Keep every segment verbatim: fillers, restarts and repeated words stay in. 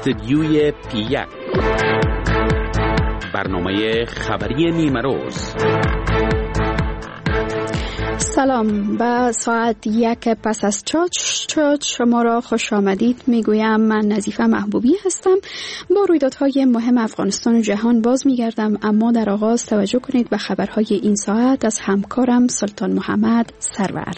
استدیوی پی یک، برنامه خبری نیمه روز. سلام، به ساعت یک پس از چاچ شما را خوش آمدید میگویم. من نظیفه محبوبی هستم. با رویدادهای مهم افغانستان و جهان باز میگردم، اما در آغاز توجه کنید به خبرهای این ساعت از همکارم سلطان محمد سرور.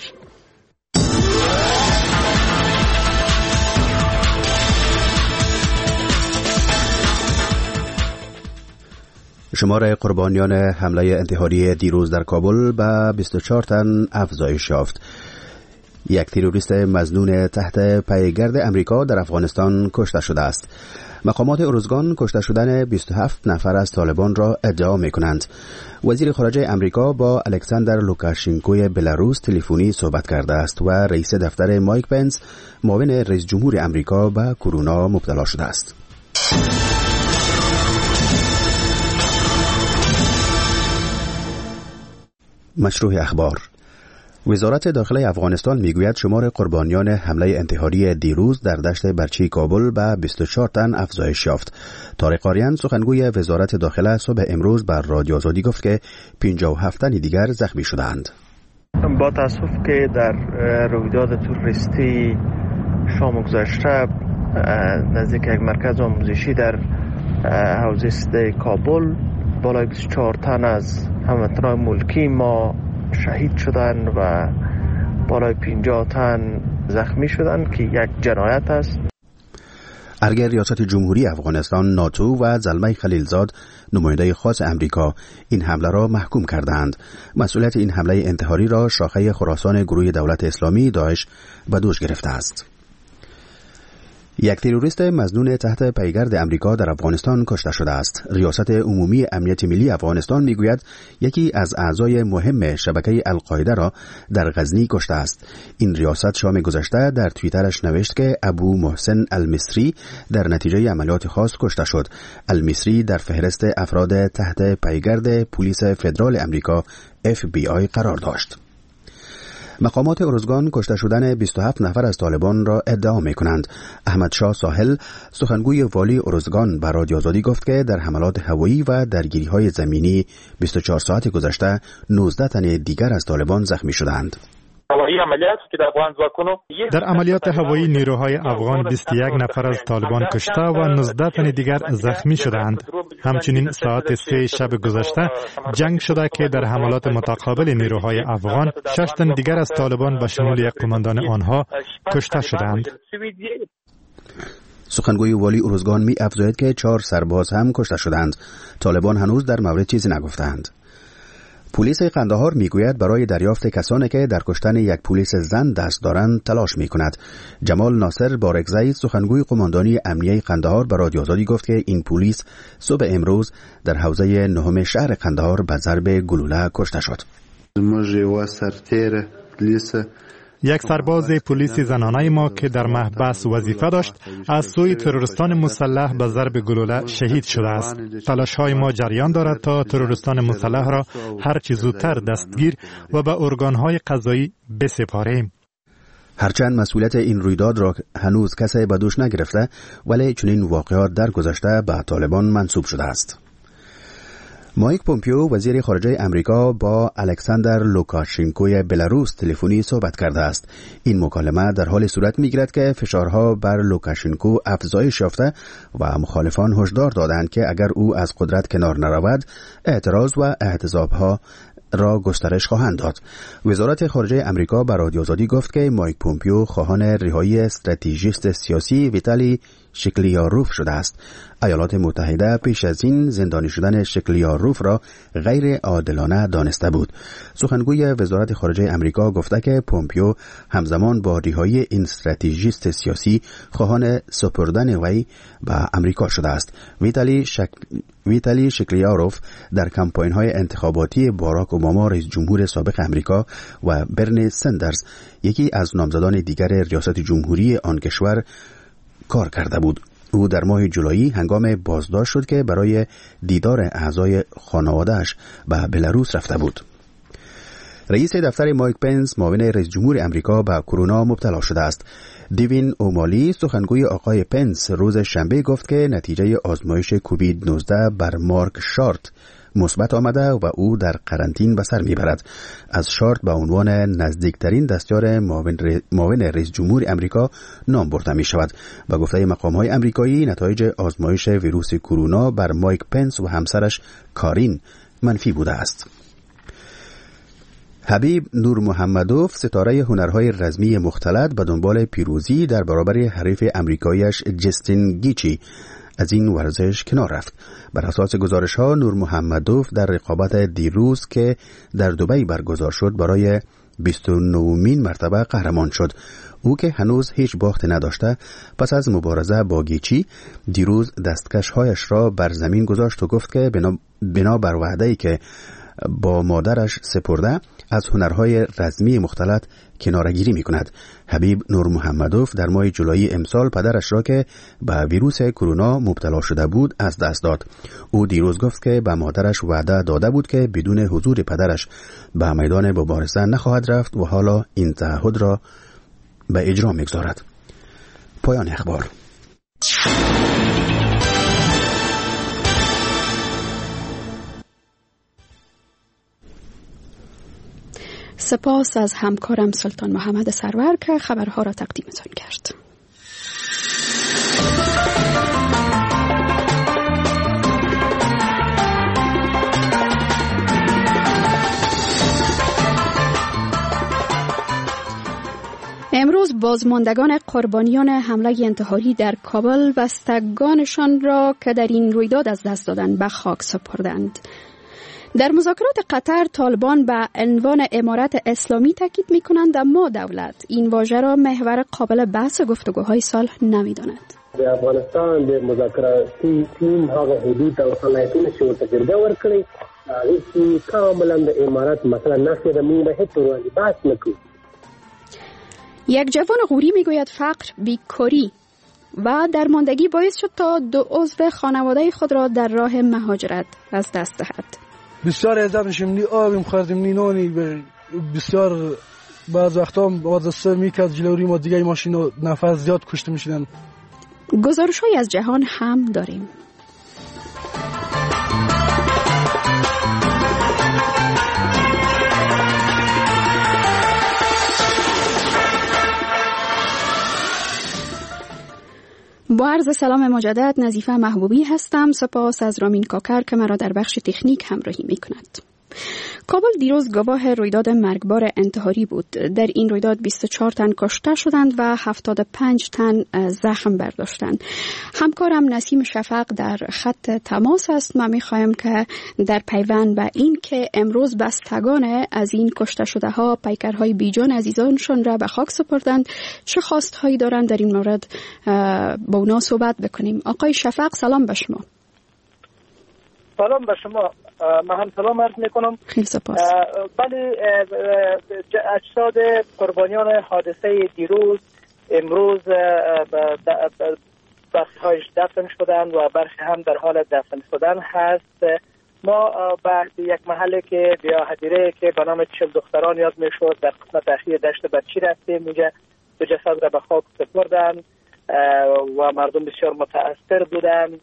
شمار قربانیان حمله انتحاری دیروز در کابل به بیست و چهار تن افزایش یافت. یک تروریست مظنون تحت پیگرد امریکا در افغانستان کشته شده است. مقامات ارزگان کشته شدن بیست و هفت نفر از طالبان را ادعا می کنند. وزیر خارجه امریکا با الکساندر لوکاشنکوی بلاروس تلفنی صحبت کرده است و رئیس دفتر مایک پنس معاون رئیس جمهور امریکا به کرونا مبتلا شده است. مشروع اخبار. وزارت داخله افغانستان میگوید شمار قربانیان حمله انتحاری دیروز در دشت برچی کابل به بیست و چهار تن افزایش یافت. طارق قاریان سخنگوی وزارت داخله صبح امروز بر رادیو آزادی گفت که پنجاه و هفت تن دیگر زخمی شدند. با تاسف که در رویداد تروریستی شام گذشته نزدیک یک مرکز آموزشی در حوزه کابل بالای بیست و چهار تن از هموطنان ملکی ما شهید شدند و بالای پنجاه تن زخمی شدند که یک جنایت است. ارگه ریاست جمهوری افغانستان، ناتو و زلمه خلیلزاد نماینده خاص امریکا این حمله را محکوم کردند. مسئولیت این حمله انتحاری را شاخه خراسان گروه دولت اسلامی داعش به دوش گرفته است. یک تروریست مظنون تحت پیگرد امریکا در افغانستان کشته شده است. ریاست عمومی امنیت ملی افغانستان میگوید یکی از اعضای مهم شبکه القاعده را در غزنی کشته است. این ریاست شام گذشته در توییترش نوشت که ابو محسن المصری در نتیجه عملیات خاص کشته شد. المصری در فهرست افراد تحت پیگرد پلیس فدرال امریکا اف بی آی قرار داشت. مقامات ارزگان کشته شدن بیست و هفت نفر از طالبان را ادعا می کنند. احمد شاه ساحل سخنگوی والی ارزگان به رادیو آزادی گفت که در حملات هوایی و درگیری های زمینی بیست و چهار ساعت گذشته نوزده تن دیگر از طالبان زخمی شدند. در عملیات هوایی نیروهای افغان بیست و یک نفر از طالبان کشته و نوزده تن دیگر زخمی شدند. همچنین ساعت سه شب گذشته جنگ شده که در حملات متقابل نیروهای افغان شش تن دیگر از طالبان به شمول یک قماندان آنها کشته شدند. سخنگوی والی ارزگان می افزاید که چهار سرباز هم کشته شدند. طالبان هنوز در مورد چیزی نگفتند. پلیس قندهار میگوید برای دریافت کسانی که در کشتن یک پلیس زن دست دارند تلاش میکند. جمال ناصر بارکزئی سخنگوی قماندانی امنیه قندهار به رادیو آزادی گفت که این پلیس صبح امروز در حوزه نهم شهر قندهار به ضرب گلوله کشته شد. یک سرباز پلیس زنانه ما که در محبس وظیفه داشت از سوی تروریستان مسلح به ضرب گلوله شهید شده است. تلاش‌های ما جریان دارد تا تروریستان مسلح را هر چه زودتر دستگیر و به ارگان‌های قضایی بسپاریم. هرچند مسئولیت این رویداد را هنوز کسی به دوش نگرفته، ولی چنین واقعات در گذشته به طالبان منسوب شده است. مایک پومپیو وزیر خارجه امریکا با الکساندر لوکاشنکوی بلاروس تلفنی صحبت کرده است. این مکالمه در حال صورت می‌گیرد که فشارها بر لوکاشنکو افزایش یافته و مخالفان هشدار دادند که اگر او از قدرت کنار نرود اعتراض و اعتصابها را گسترش خواهند داد. وزارت خارجه امریکا به رادیو آزادی گفت که مایک پومپیو خواهان رهایی استراتژیست سیاسی ویتالی شکلیاروف شده است. ایالات متحده پیش از این زندانی شدن شکلیاروف را غیر عادلانه دانسته بود. سخنگوی وزارت خارجه امریکا گفته که پومپیو همزمان با رهایی این استراتژیست سیاسی خواهان سپردن وی به امریکا شده است. ویتالی شک... ویتالی شکلیاروف در کمپاین‌های انتخاباتی باراک اوباما رئیس جمهور سابق امریکا و برنی سندرز یکی از نامزدان دیگر ریاست جمهوری آن کشور کار کرده بود. او در ماه جولای هنگام بازداشت شد که برای دیدار اعضای خانواده‌اش به بلاروس رفته بود. رئیس دفتر مایک پنس معاون رئیس جمهور امریکا به کرونا مبتلا شده است. دیوین اومالی سخنگوی آقای پنس روز شنبه گفت که نتیجه آزمایش کووید نوزده بر مارک شارت مثبت آمده و او در قرنطین به سر میبرد. از شارت به عنوان نزدیکترین دستیار معاون رئیس جمهور امریکا نام برده می شود. به گفته مقام‌های امریکایی نتایج آزمایش ویروس کرونا بر مایک پنس و همسرش کارین منفی بوده است. حبیب نور محمدوف ستاره هنرهای رزمی مختلط به دنبال پیروزی در برابر حریف امریکاییش جستین گیچی از این ورزش کنار رفت. بر اساس گزارش‌ها نور محمدوف در رقابت دیروز که در دبی برگزار شد برای بیست و نهمین مرتبه قهرمان شد. او که هنوز هیچ باختی نداشته پس از مبارزه با گیچی دیروز دستکش‌هایش را بر زمین گذاشت و گفت که بنا, بنا بر وعده‌ای که با مادرش سپرده از هنرهای رزمی مختلط کنارگیری می کند. حبیب نور محمدوف در ماه جولای امسال پدرش را که به ویروس کرونا مبتلا شده بود از دست داد. او دیروز گفت که به مادرش وعده داده بود که بدون حضور پدرش به میدان مبارزه نخواهد رفت و حالا این تعهد را به اجرا می‌گذارد. پایان اخبار. سپاس از همکارم سلطان محمد سرور که خبرها را تقدیمتان کرد. امروز بازماندگان قربانیان حمله انتحاری در کابل بستگانشان را که در این رویداد از دست دادند به خاک سپردند. در مذاکرات قطر طالبان به عنوان امارت اسلامی تاکید می‌کنند، اما دولت این واژه را محور قابل بحث گفتگوهای صلح نمی‌داند. در افغانستان د مذاکراتی تیم هغه حدود او صلاحیتونه چې ورته جرګه ورکړي هغه چې کاملا د امارت مثلا نفي د موږ هیڅ ورانی بحث نکوي. یک جوان غوری میگوید فقر، بیکاری و درماندگی باعث شد تا دو عضو خانواده خود را در راه مهاجرت از دست دهد. بسیار از داشتیم نی آبیم خواردیم نی نانی بسیار بعض وقتا حادثه میکرد جلوی ما دیگه ماشین و نفس زیاد کشته میشدن. گزارش‌های از جهان هم داریم. با عرض سلام مجدد، نظیفه محبوبی هستم. سپاس از رامین کاکر که مرا در بخش تکنیک همراهی می کند. کابل دیروز گواه رویداد مرگبار انتحاری بود. در این رویداد بیست و چهار تن کشته شدند و هفتاد و پنج تن زخم برداشتند. همکارم نسیم شفق در خط تماس است. من می‌خواهم که در پیوند به این که امروز بستگان از این کشته شده ها پیکرهای بیجان عزیزانشان را به خاک سپردند، چه خواستهایی دارند در این مورد با اونا صحبت بکنیم. آقای شفق سلام به شما. سلام به شما. من هم سلام عرض میکنم. خیلی سپاس. بله، اجساد قربانیان حادثه دیروز امروز برخی‌هایش دفن شدند و برخی هم در حال دفن شدن هست. ما به یک محله که بیا هدیره که به نام چل دختران یاد میشد در قسمت اخیر دشت بچی رفتیم. اینجا دو جسد را به خاک سپردند و مردم بسیار متأثر بودند.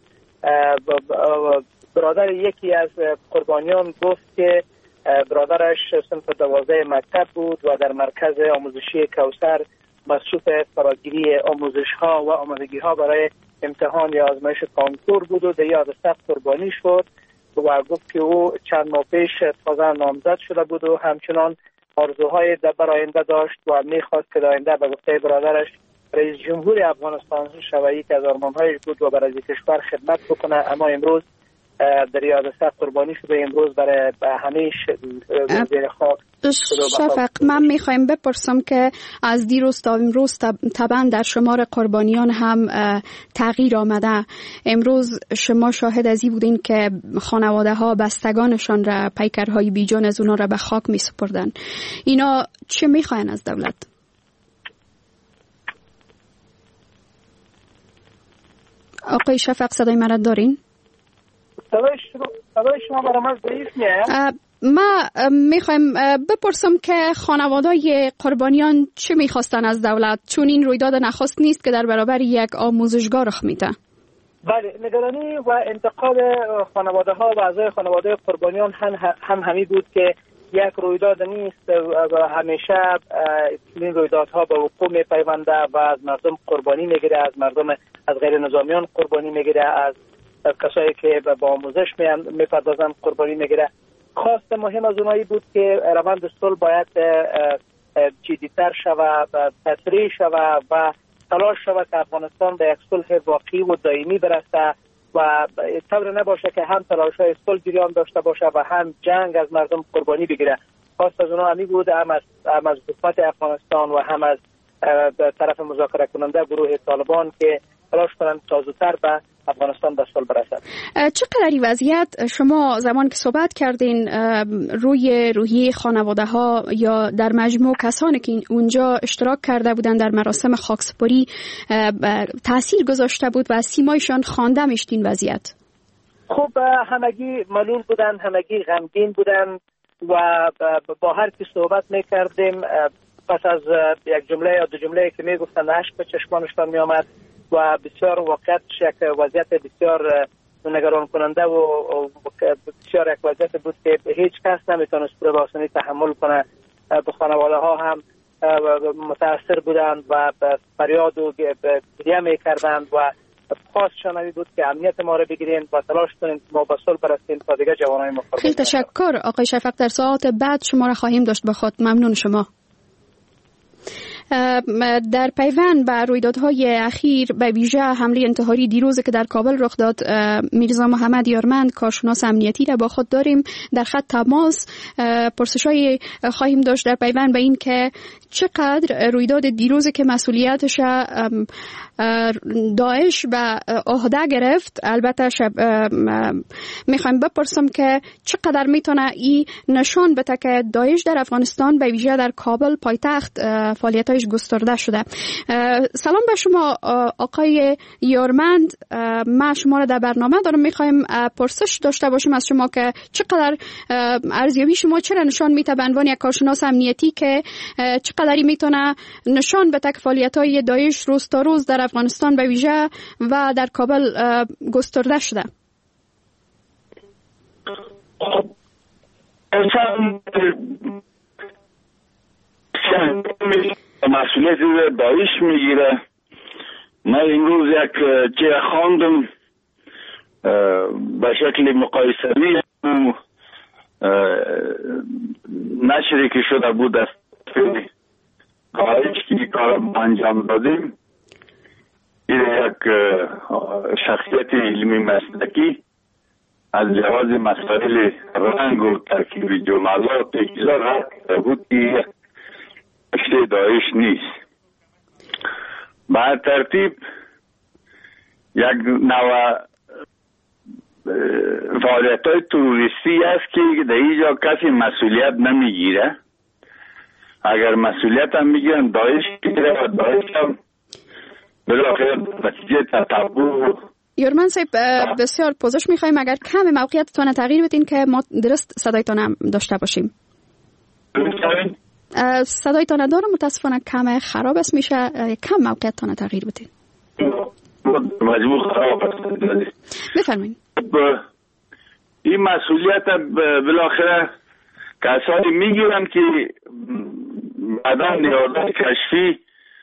برادر یکی از قربانیان گفت که برادرش صنف دوازده مکتب بود و در مرکز آموزشی کوثر مصروف فراگیری آموزش ها و آمادگی ها برای امتحان یا آزمایش کانکور بود و در یاد سخت قربانی شد و گفت که او چند ماه پیش تازه نامزد شده بود و همچنان آرزوهای در آینده داشت و میخواست که در آینده به گفته برادرش رئیس جمهور افغانستان شود. یک از آرمانهایش بود و برای کشور خدمت بکنه، اما امروز در یاد سخت قربانی شده. امروز برای همیش زیر خاک. شفق، من میخوایم بپرسم که از دیروز تا امروز طبعا در شمار قربانیان هم تغییر آمده. امروز شما شاهد از این بودین که خانواده ها بستگانشان را پیکرهای بیجان از اونا را به خاک می سپردن. اینا چه میخواین از دولت؟ آقای شفق صدای مرا دارین؟ صدای شما برای من ضعیف میاد. ما میخوایم بپرسم که خانواده‌های قربانیان چه میخواستن از دولت، چون این رویداد نخست نیست که در برابر یک آموزشگاه رخ میده. بله، نگرانی و انتقاد خانواده ها و اعضای خانواده قربانیان هم, هم همی بود که یک رویداد نیست و همیشه این رویدادها به وقوع میپیونده و از مردم قربانی میگیره، از مردم از غیر نظامیان قربانی میگیره، از از کسایی که با آموزش میپردازن قربانی میگیره. خواست مهم از اونایی بود که روند صلح باید جدی‌تر شود، تسریع شود و تلاش شود که افغانستان به یک صلح واقعی و دائمی برسه و طور نباشه که هم تلاش‌های صلح جریان داشته باشه و هم جنگ از مردم قربانی بگیره. خواست از اونها همی بود، هم از هم از حکومت افغانستان و هم از طرف مذاکره کننده گروه طالبان که تلاش کنند تا زودتر به افغانستان به صلح برسد. چقدر این وضعیت شما زمان که صحبت کردین روی روحیه خانواده ها یا در مجموع کسانی که اونجا اشتراک کرده بودند در مراسم خاکسپاری تاثیر گذاشته بود و سیمایشان خوانده میشد این وضعیت؟ خب همگی ملول بودن، همگی غمگین بودن و با هر کی صحبت میکردیم پس از یک جمله یا دو جمله که میگفتن اشک به چشمانشان میآمد و بسیار واقعیت یک وضعیت بسیار نگران کننده و بسیار یک وضعیت بود که هیچ کس نمیتونست به آسانی تحمل کنه. به خانواده ها هم متاثر بودند و فریاد و گریه میکردند و خواستشان این بود که امنیت ما رو بگیرین و تلاش کنین ما به صلح برسیم تا دیگه جوانای ما. خیلی تشکر آقای شفق، در ساعات بعد شما را خواهیم داشت به خود. ممنون شما. در پیوند به رویدادهای اخیر به ویژه حمله انتحاری دیروز که در کابل رخ داد، میرزا محمد یارمند کارشناس امنیتی را با خود داریم در خط تماس. پرسش‌های خواهیم داشت در پیوند به این که چقدر رویداد دیروز که مسئولیتش داعش به عهده گرفت، البته شب میخوایم بپرسم که چقدر میتونه این نشان بده که داعش در افغانستان به ویژه در کابل پایتخت فعالیتایش گسترده شده. سلام به شما آقای یارمند، ما شما را در برنامه دارم. میخوایم پرسش داشته باشیم از شما که چقدر ارزیابی شما چرا نشان میده به عنوان یک کارشناس امنیتی که چقدری میتونه نشان بده که فعالیت‌های داعش روز تا روز در افغانستان به ویژه و در کابل گسترده شده؟ مسئولیت داعش میگیره. من امروز یک چه خواندم به شکل مقایسه‌ای نشری که شده بود از داعش که کار انجام دادیم. این یک شخصیت علمی مسلکی از لحاظ مسائل رنگ و ترکیب جملات اجزا بود که اشته داعش نیست. به هر ترتیب یک نوع فعالیت های تروریستی است که در اینجا کسی مسئولیت نمیگیره. اگر مسئولیت هم میگیرن داعش میگیره و داعش هم بالاخره نتیجه تطبع. یارمند صاحب بسیار پوزش میخوایم اگر کم موقعیتتان تغییر بدین که ما درست صدایتان هم داشته باشیم. صدایتان دارم متاسفانه کم خراب است، میشه کم موقعیتتان تغییر بدین. مجبور خراب است. بفرمایید. این مسئولیت بالاخره کسانی میگیرن که بعدا نیازهای کشفی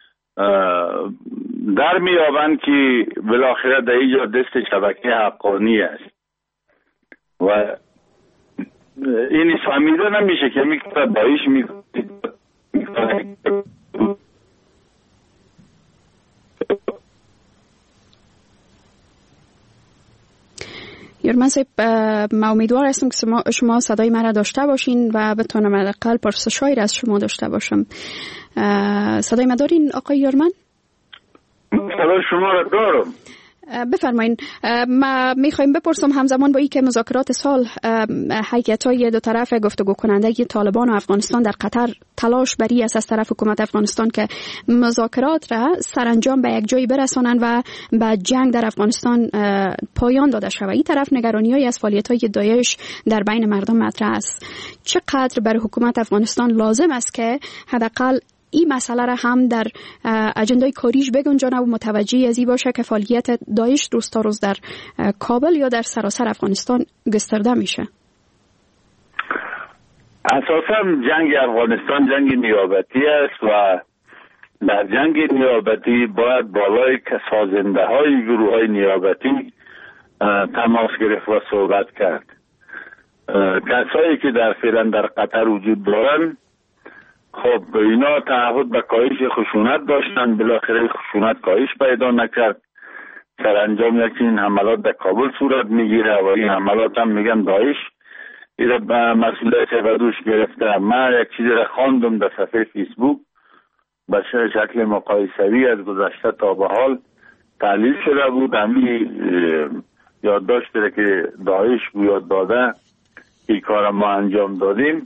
در میابند که بالاخره در اینجا دست شبکه حقانی است و این فهمیده نمیشه که میکنه داعش میکنه. یارمند صاحب، ما امیدوار هستم که شما صدای من را داشته باشین و بتونم حداقل پرسشایی را از شما داشته باشم. صدای من دارین آقای یارمند؟ صدای شما را دارم. بفرمایین. ما میخوایم بپرسم همزمان با این که مذاکرات سال هیئت‌های دو طرف گفتگو کننده طالبان و افغانستان در قطر تلاش بری است از طرف حکومت افغانستان که مذاکرات را سرانجام به یک جایی برسانند و به جنگ در افغانستان پایان داده شود. این طرف نگرانی‌های از فعالیت‌های داعش در بین مردم مطرح است. چقدر برای حکومت افغانستان لازم است که حداقل این مسئله را هم در اجندای کاریش بگنجانه و متوجه از این باشه که فعالیت داعش روز تا روز در کابل یا در سراسر افغانستان گسترده میشه؟ اساسا جنگ افغانستان جنگ نیابتی است و در جنگ نیابتی باید بالای که سازنده های گروه های نیابتی تماس گرفت و صحبت کرد. کسایی که در فعلا در قطر وجود دارن، خب اینا تعهد به کاهش خشونت داشتن، بالاخره خشونت کاهش پیدا نکرد. سرانجام یکی این حملات در کابل صورت میگیره و این حملات هم میگن داعش ایره به مسئولیت به دوش گرفته. من یک چیزی را خواندم در صفحه فیسبوک به شکل مقایسوی از گذشته تا به حال تحلیل شده بود. همین یادداشت را که داعش یاد داده این کار ما انجام دادیم،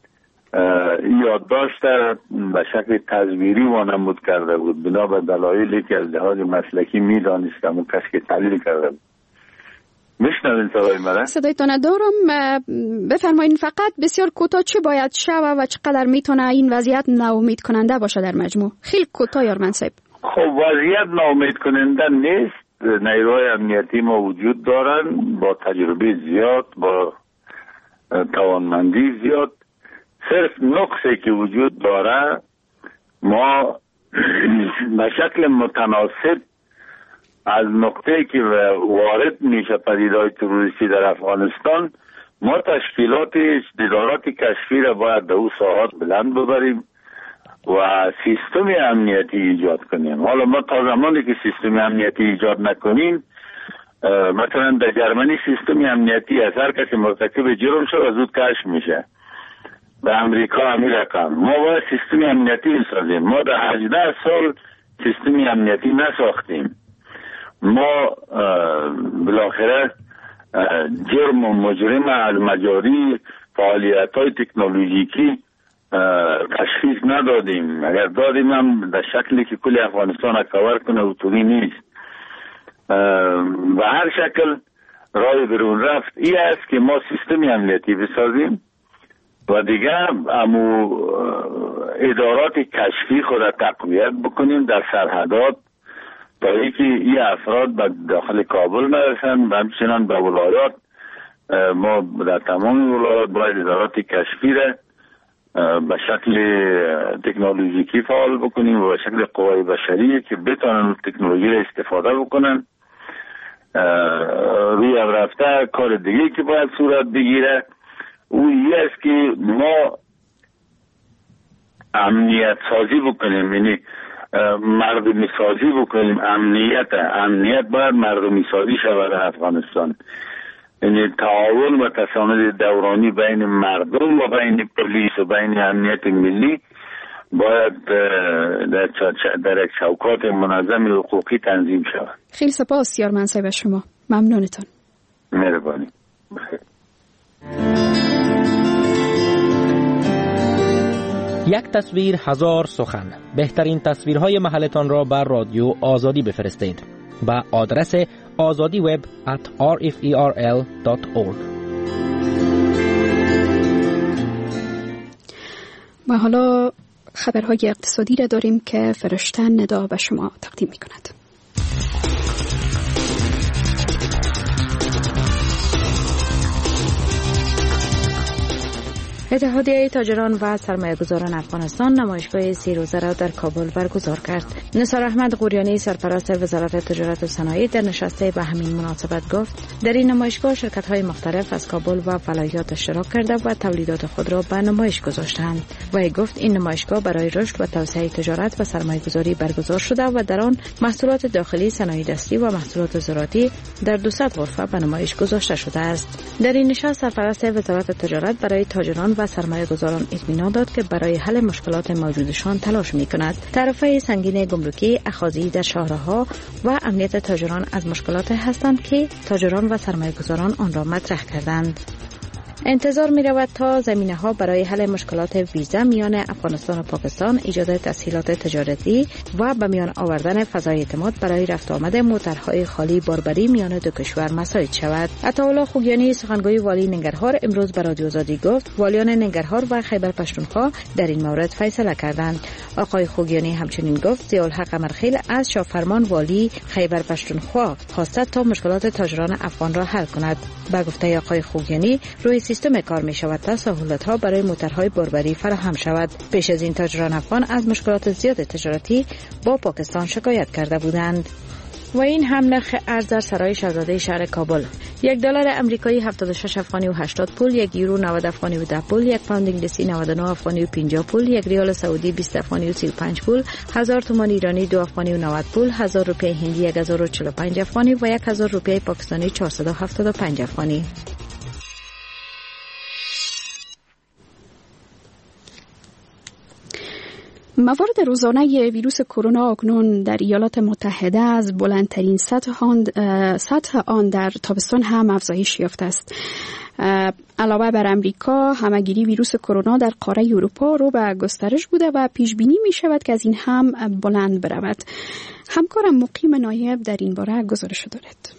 این یادداشت به شکل تصویری وانمود کرده بود بنا به دلایلی که از لحاظ مسلکی میدانستم و کسی که تحلیل کرده بود. میشنوین صدای من؟ صدایتان دارم. بفرمایید فقط بسیار کوتاه چه باید شود و چقدر میتونه این وضعیت ناامید کننده باشه در مجموع؟ خیلی کوتاه یارمن صاحب. خب وضعیت ناامید کننده نیست. نیروهای امنیتی ما وجود دارن با تجربه زیاد، با توانمندی زیاد. صرف نقصی که وجود داره ما به شکل متناسب از نقطه‌ای که وارد میشه پدیده‌های تروریستی در افغانستان، ما تشکیلات ادارات کشفی را باید در او ساحات بلند ببریم و سیستم امنیتی ایجاد کنیم. حالا ما تا زمانی که سیستم امنیتی ایجاد نکنیم، مثلا در جرمنی سیستم امنیتی از هر کسی مرتکب جرم شد زود کشف میشه. به امریکا همین رقم. ما باید سیستم امنیتی بسازیم. ما در هجده سال سیستم امنیتی نساختیم. ما بالاخره جرم و مجرم از مجاری فعالیت های تکنولوژیکی تشخیص ندادیم. اگر دادیم هم در شکلی که کل افغانستان را کور کنه اوتوری نیست. و هر شکل راه برون رفت این است که ما سیستم امنیتی بسازیم و دیگه امو ادارات کشفی خود را تقویت بکنیم در سرحدات تا اینکه این افراد به داخل کابل نرسن و همچنان به ولایات. ما در تمام ولایات باید ادارات کشفی را به شکل تکنولوژیکی فعال بکنیم و به شکل قوای بشری که بتونن تکنولوژی را استفاده بکنن. روی رفته کار دیگه که باید صورت بگیره او این است که ما امنیت سازی بکنیم، یعنی مردمی سازی بکنیم. امنیت امنیت باید مردمی سازی شود در افغانستان، یعنی تعاون و تساند دورانی بین مردم و بین پلیس و بین امنیت ملی باید در, در یک چوکات منظم حقوقی تنظیم شود. خیلی سپاس یارمن صاحب شما، ممنونتون. مهربانی. یک تصویر هزار سخن. بهترین تصویرهای محلتان را بر رادیو آزادی بفرستید با آدرس آزادی وب ات آر اف ای آر ال دات اورگ. و حالا خبرهای اقتصادی را داریم که فرشته ندا به شما تقدیم می کند. اتحادیه تاجران و سرمایه‌گذاران افغانستان نمایشگاه سی روزه را در کابل برگزار کرد. نثار احمد قوریانی سرپرست وزارت تجارت و صنایع در نشسته به همین مناسبت گفت در این نمایشگاه شرکت‌های مختلف از کابل و ولایات اشتراک کرده و تولیدات خود را به نمایش گذاشتند. وی گفت این نمایشگاه برای رشد و توسعه تجارت و سرمایه‌گذاری برگزار شده و در آن محصولات داخلی، صنایع دستی و محصولات زراعتی در دویست غرفه به نمایش گذاشته شده است. در این نشست سرپرست وزارت تجارت برای تاجران و و سرمایه گذاران اطمینان داد که برای حل مشکلات موجودشان تلاش می کند. تعرفه سنگین گمرکی، اخاذی در شهرها و امنیت تاجران از مشکلات هستند که تاجران و سرمایه گذاران آن را مطرح کردند. انتظار می رود تا زمینه ها برای حل مشکلات ویزا میان افغانستان و پاکستان، ایجاد تسهیلات تجارتی و به میان آوردن فضای اعتماد برای رفت آمد موترهای خالی باربری میان دو کشور مساعد شود. عطاالله خوگیانی سخنگوی والی ننگرهار امروز به رادیو آزادی گفت والیان ننگرهار و خیبر پختونخوا در این مورد فیصله کردند. آقای خوگیانی همچنین گفت ضیاءالحق قمرخیل از شاهفرمان والی خیبر پختونخوا خواسته تا مشکلات تاجران افغان را حل کند. با گفته آقای خوگیانی روی سیستم کار می شود تا سهولت‌ها برای موترهای باربری فراهم شود. پیش از این تاجران افغان از مشکلات زیاد تجارتی با پاکستان شکایت کرده بودند. و این هم نرخ ارز در سرای شاهزاده شهر کابل. یک دلار امریکایی هفتاد و شش افغانی و هشتاد پول، یک یورو نود افغانی و ده پول، یک پوند انگلیسی نود و نه افغانی و پنجاه پول، یک ریال سعودی بیست افغانی و سی و پنج پول، هزار تومان ایرانی دو افغانی و نود پول، هزار روپیه هندی یک هزار و چهل و پنج افغانی و یک هزار روپیه پاکستانی چهارصد و هفتاد و پنج افغانی. موارد روزانه ویروس کرونا اکنون در ایالات متحده از بلندترین سطح آن, سطح آن در تابستان هم افزایش یافته است. علاوه بر امریکا، همه‌گیری ویروس کرونا در قاره اروپا رو به گسترش بوده و پیش بینی می شود که از این هم بلند برود. همکارم مقیم نایب در این باره گزارش دارد.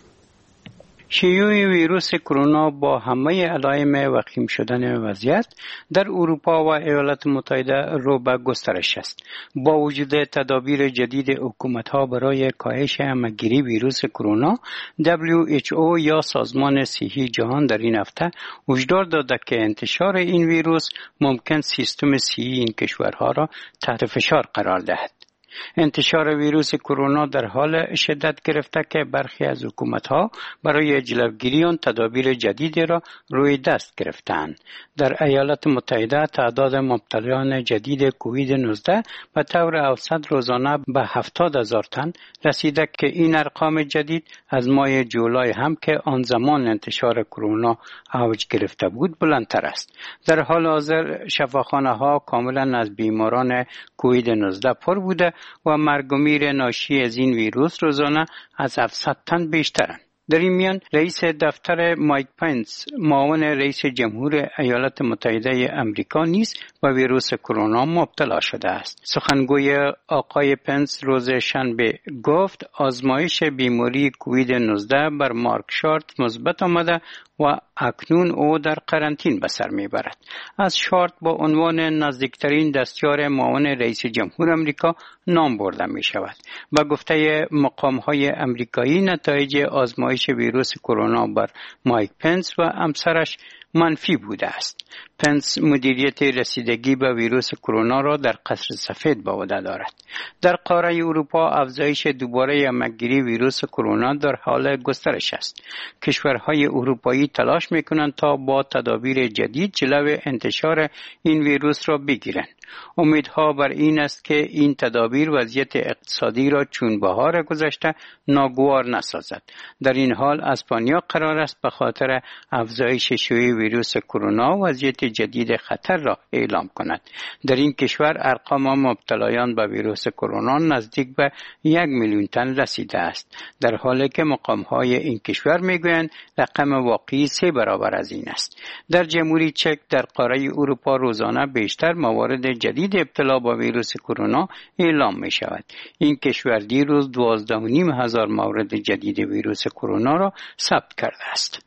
شیوع ویروس کرونا با همه علائم وخیم شدن وضعیت در اروپا و ایالات متحده رو به گسترش است. با وجود تدابیر جدید حکومت‌ها برای کاهش همه‌گیری ویروس کرونا، دبلیو اچ او یا سازمان صحی جهان در این هفته هشدار داده که انتشار این ویروس ممکن سیستم صحی این کشورها را تحت فشار قرار دهد. انتشار ویروس کرونا در حال شدت گرفته که برخی از حکومت‌ها برای جلوگیری آن تدابیر جدیدی را روی دست گرفتند. در ایالات متحده تعداد مبتلایان جدید کووید نوزده به طور اوسط روزانه به هفتاد هزار تن رسیده که این ارقام جدید از ماه جولای هم که آن زمان انتشار کرونا اوج گرفته بود بلندتر است. در حال حاضر شفاخانه‌ها کاملا از بیماران کووید نوزده پر بوده و مرگ و میر ناشی از این ویروس روزانه از هفتصد تن بیشترند. در این میان رئیس دفتر مایک پنس، معاون رئیس جمهور ایالات متحده امریکا نیز به ویروس کرونا مبتلا شده است. سخنگوی آقای پنس روز شنبه گفت آزمایش بیماری کووید نوزده بر مارک شارت مثبت آمده و اکنون او در قرنطین به سر میبرد. از شارت با عنوان نزدیکترین دستیار معاون رئیس جمهور امریکا نام برده می شود. با گفته مقام های امریکایی نتایج آزمایش ویروس کرونا بر مایک پنس و همسرش منفی بوده است. پنس مدیریت رسیدگی به ویروس کرونا را در قصر سفید به عهده دارد. در قاره اروپا افزایش دوباره همه‌گیری ویروس کرونا در حال گسترش است. کشورهای اروپایی تلاش می‌کنند تا با تدابیر جدید جلوی انتشار این ویروس را بگیرند. امیدها بر این است که این تدابیر وضعیت اقتصادی را چون بهار گذشته ناگوار نسازد. در این حال اسپانیا قرار است به خاطر افزایش شیوع ویروس کرونا وضعیت جدید خطر را اعلام کند. در این کشور ارقام مبتلایان به ویروس کرونا نزدیک به یک میلیون تن رسیده است، در حالی که مقام‌های این کشور میگویند رقم واقعی سه برابر از این است. در جمهوری چک در قاره اروپا روزانه بیشتر موارد جدید ابتلا با ویروس کرونا اعلام می شود. این کشور دیروز دوازده و نیم هزار مورد جدید ویروس کرونا را ثبت کرده است.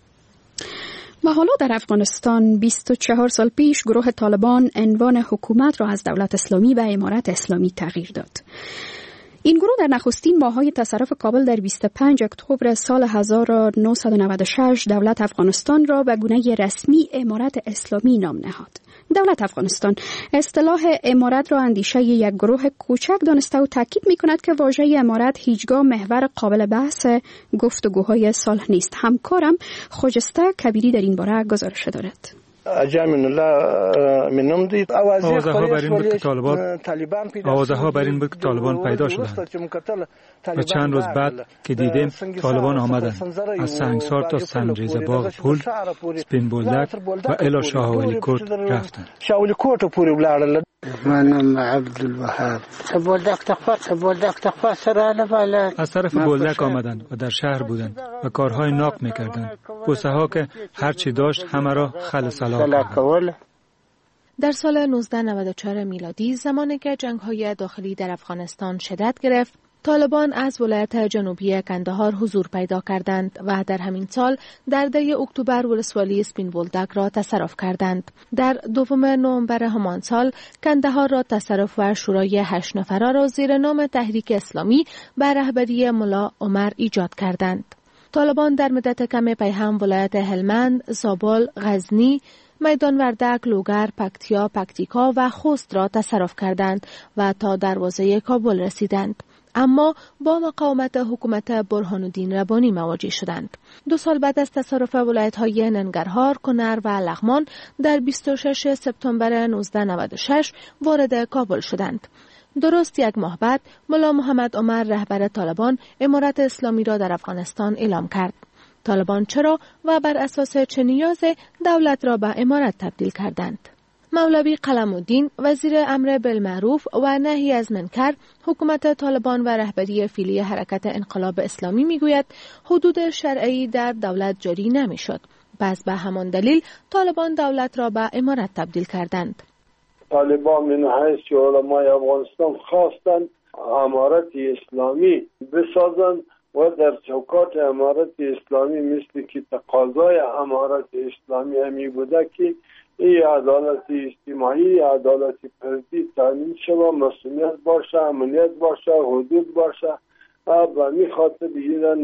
و حالا در افغانستان بیست و چهار سال پیش گروه طالبان عنوان حکومت را از دولت اسلامی به امارت اسلامی تغییر داد. این گروه در نخستین ماه‌های تصرف کابل در بیست و پنج اکتبر سال هزار و نهصد و نود و شش دولت افغانستان را به گونه رسمی امارت اسلامی نام نهاد. دولت افغانستان اصطلاح امارت را اندیشه یک گروه کوچک دانسته و تاکید می‌کند که واژه امارت هیچگاه محور قابل بحث گفتگوهای صلح نیست. همکارم خجسته کبیری در این باره گزارش دارد. جامین الله منم دید آوازه ها بر این بود که طالبان آوازه ها بر این بود که طالبان پیدا شدند و چند روز بعد که دیدیم طالبان آمدند از سنگسار تا سنگریزه باغ پول سپین بولدک و الی شاه ولی کوت رفتند. شاه ولی کوت پوری بلادل. منم عبدالوهاب بولدک تخفر بولدک تخفر سراله بالا از طرف بولدک آمدند و در شهر بودند و کارهای ناق میکردند. بوسه ها که هر چی داشت همه را خل سلاح کردند. در سال نوزده نود و چهار میلادی زمانی که جنگ‌های داخلی در افغانستان شدت گرفت، طالبان از ولایت جنوبی کندهار حضور پیدا کردند و در همین سال در دی اکتبر ولسوالی سپین بولدک را تصرف کردند. در دوم نوامبر همان سال کندهار را تصرف و شورای هشت نفره را زیر نام تحریک اسلامی به رهبری ملا عمر ایجاد کردند. طالبان در مدت کم پی هم ولایت هلمند، زابل، غزنی، میدان وردک، لوگر، پکتیا، پکتیکا و خوست را تصرف کردند و تا دروازه کابل رسیدند. اما با مقاومت حکومت برهان الدین ربانی مواجه شدند. دو سال بعد از تصرف ولایت‌های ننگرهار، کنر و لغمان در بیست و شش سپتامبر نوزده نود و شش وارد کابل شدند. درست یک ماه بعد ملا محمد عمر رهبر طالبان امارت اسلامی را در افغانستان اعلام کرد. طالبان چرا و بر اساس چه نیاز دولت را به امارت تبدیل کردند؟ مولوی قلم الدین وزیر امر بالمعروف و نهی از منکر حکومت طالبان و رهبری فعلی حرکت انقلاب اسلامی میگوید حدود شرعی در دولت جاری نمیشد. پس به همان دلیل طالبان دولت را به امارت تبدیل کردند. طالبان من حیث علمای افغانستان خواستند امارت اسلامی بسازند و در چوکات امارت اسلامی مثل که تقاضای امارت اسلامی همی بوده که این عدالت اجتماعی، عدالت فردی تامین شود، مسئولیت باشه، امنیت باشه، حدود باشه و به می خاطر دیگه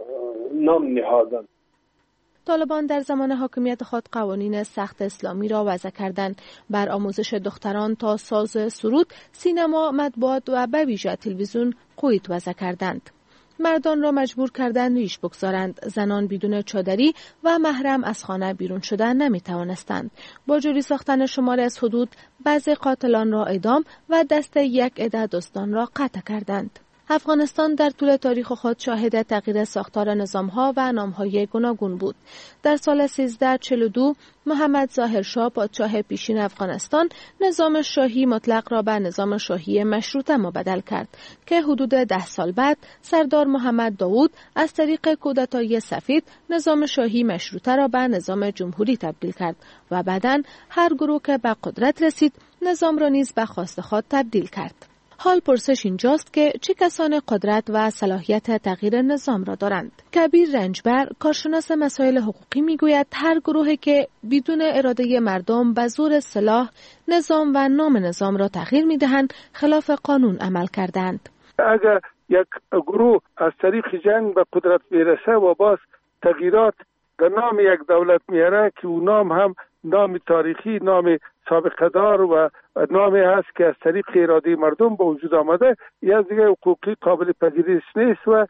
نام نهادند. طالبان در زمان حاکمیت خود قوانین سخت اسلامی را وضع کردند. بر آموزش دختران تا ساز سرود، سینما، مطبوعات و به ویژه تلویزیون قید وضع کردند. مردان را مجبور کردند ریش بگذارند. زنان بدون چادری و محرم از خانه بیرون شدن نمی توانستند. با جوری ساختن شماری از حدود، بعضی قاتلان را اعدام و دست یک عده دزدان را قطع کردند. افغانستان در طول تاریخ خود شاهد تغییر ساختار نظام‌ها و نام‌های گوناگون بود. در سال سیزده چهل و دو محمد ظاهر شاه پادشاه پیشین افغانستان نظام شاهی مطلق را به نظام شاهی مشروطه مبدل کرد که حدود ده سال بعد سردار محمد داوود از طریق کودتای سفید نظام شاهی مشروطه را به نظام جمهوری تبدیل کرد و بعداً هر گروه که به قدرت رسید نظام را نیز به خواست خود تبدیل کرد. حال پرسش اینجاست که چه کسان قدرت و صلاحیت تغییر نظام را دارند. کبیر رنجبر کارشناس مسائل حقوقی میگوید هر گروهی که بدون اراده مردم به زور سلاح نظام و نام نظام را تغییر میدهند خلاف قانون عمل کردند. اگر یک گروه از طریق جنگ به قدرت میرسه و باز تغییرات در نام یک دولت میاره که اون نام هم نام تاریخی، نام سابقه دار و نامی هست که از طریق اراده مردم به وجود آمده، یا دیگه حقوقی قابل پذیرش نیست و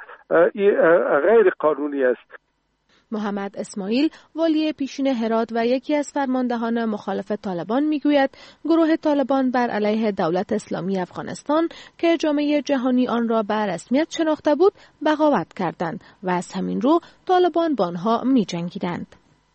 غیر قانونی است. محمد اسماعیل والی پیشین هرات و یکی از فرماندهان مخالف طالبان میگوید گروه طالبان بر علیه دولت اسلامی افغانستان که جامعه جهانی آن را به رسمیت شناخته بود بغاوت کردند و از همین رو طالبان با آنها می‌جنگیدند.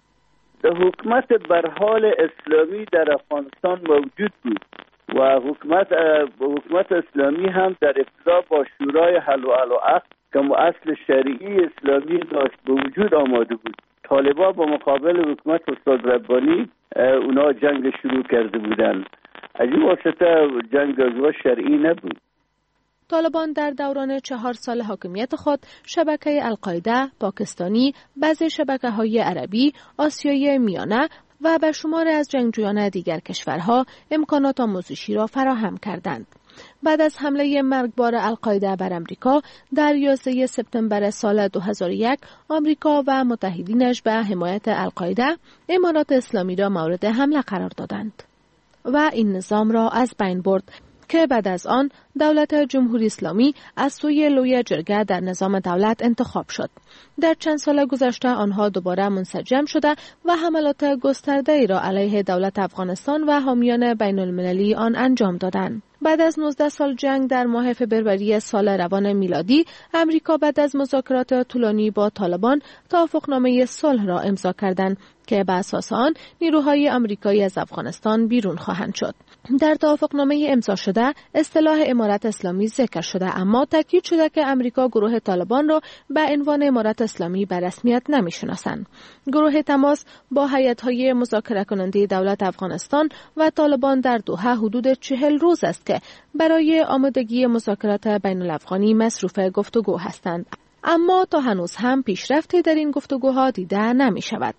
حکومت بر حال اسلامی در افغانستان موجود بود و حکومت حکومت اسلامی هم در ابتدا با شورای حل و عقد که اصل شرعی اسلامی داشت به وجود آماده بود. طالبان با مقابل حکومت استاد ربانی اونا جنگ شروع کرده بودند. از این واسطه جنگ از شرعی نبود. طالبان در دوران چهار سال حاکمیت خود شبکه القاعده، پاکستانی، بعضی شبکه‌های عربی، آسیای میانه و به شمار از جنگجویان دیگر کشورها امکانات آموزشی را فراهم کردند. بعد از حمله مرگبار القاعده بر امریکا در یازده سپتامبر سال دو هزار و یک، آمریکا و متحدینش به حمایت القاعده امارات اسلامی را مورد حمله قرار دادند و این نظام را از بین برد. که بعد از آن دولت جمهوری اسلامی از سوی لوی جرگه در نظام دولت انتخاب شد. در چند سال گذشته آنها دوباره منسجم شده و حملات گسترده‌ای را علیه دولت افغانستان و حامیان بین المللی آن انجام دادند. بعد از نوزده سال جنگ در ماه فبروری سال روان میلادی، امریکا بعد از مذاکرات طولانی با طالبان توافقنامه صلح را امضا کردند که بر اساس آن نیروهای آمریکایی از افغانستان بیرون خواهند شد. در توافقنامه امضا شده اصطلاح امارت اسلامی ذکر شده، اما تاکید شده که امریکا گروه طالبان را به عنوان امارت اسلامی به رسمیت نمی‌شناسند. گروه تماس با هیئت‌های مذاکره کننده دولت افغانستان و طالبان در دوحه حدود چهل روز است که برای آمادگی مذاکرات بین الافغانی مصروف گفتگو هستند، اما تا هنوز هم پیشرفتی در این گفتگوها دیده نمی شود.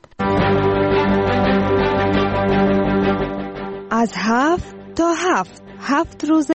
از هفت تا هفت هفت روز